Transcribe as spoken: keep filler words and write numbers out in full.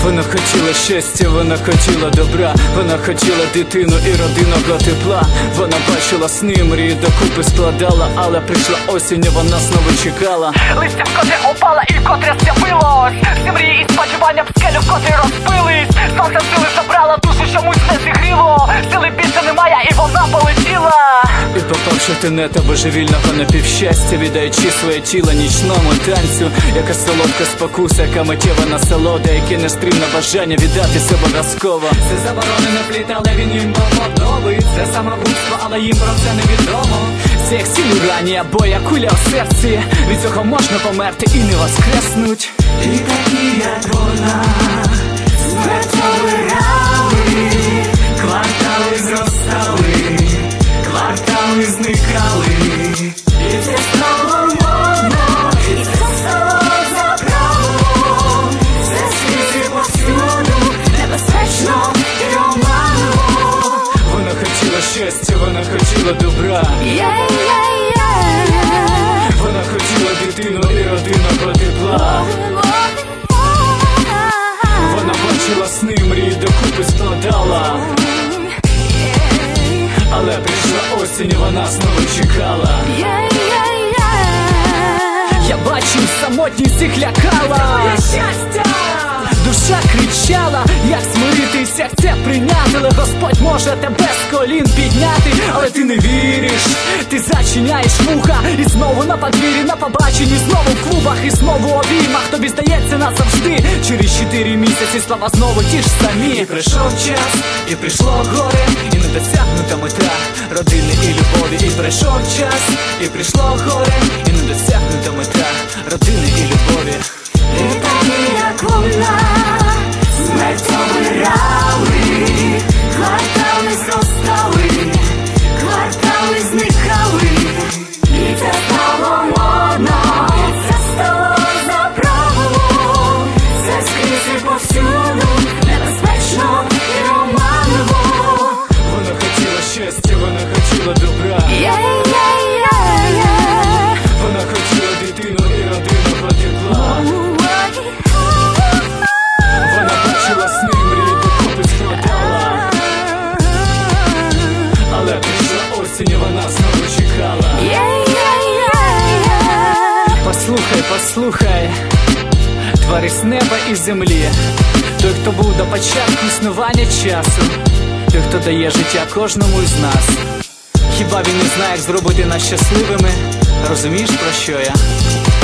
Вона хотіла щастя, вона хотіла добра, вона хотіла дитину і родинного тепла. Вона бачила сни, мрії докупи складала, але прийшла осінь, і вона знову чекала. Листя вкотре опала і вкотре з'явилось. Всі мрії і сподівання в скелю вкотре розпились. Сонце сили забрала, душу чомусь не зігріло. Сили більше немає і вона полетіла. І попавши в тенета божевільного напівщастя, віддаючи своє тіло нічному танцю, яка солодка спокуса, яка миттєва насолода, яке нестримне бажання віддати себе обов'язково. Це заборонено плід, але він їм подобається. Це самогубство, але їм про це невідомо. Це як сіль у рані або як куля у серці. Від цього можна померти і не воскреснуть. І такі, як вона, смерть обирали, квартали зростали, квартали зникали. І це стало модно, і це стало за правилом. Це скрізь і повсюду, небезпечно і оманливо. Вона хотіла щастя, вона хотіла добра, вона хотіла дитину і родинного тепла. Вона бачила сни, мрії докупи складала, але прийшла осінь, і вона знову чекала. Я бачив, самотність їх лякала. Щастя! Душа кричала, як смиритись, як це прийняти. Але Господь може тебе з колін підняти. Але ти не віриш, ти зачиняєш вуха. І знову на подвір'ї, на побаченні, знову в клубах і знову у обіймах. Тобі здається назавжди. Через чотири місяці слова знову ті ж самі. І прийшов час, і прийшло горе, І недосягнута мета родини і любові. і прийшов час, і прийшло горе, І недосягнута мета родини і любові. і такі, як вона, смерть обирали, квартали зростали, квартали зникали. І це стало модно, і це стало за правилом. Це скрізь і повсюду, небезпечно і оманливо. Вона хотіла щастя, вона хотіла добра, вона хотіла дитину і родинного тепла. Вона бачила сни, мрії докупи складала, але прийшла осінь, і вона знову чекала. Послухай, послухай, творець неба і землі, той, хто був до початку існування часу, той, хто дає життя кожному із нас. Хіба він не знає, як зробити нас щасливими? Розумієш, про що я?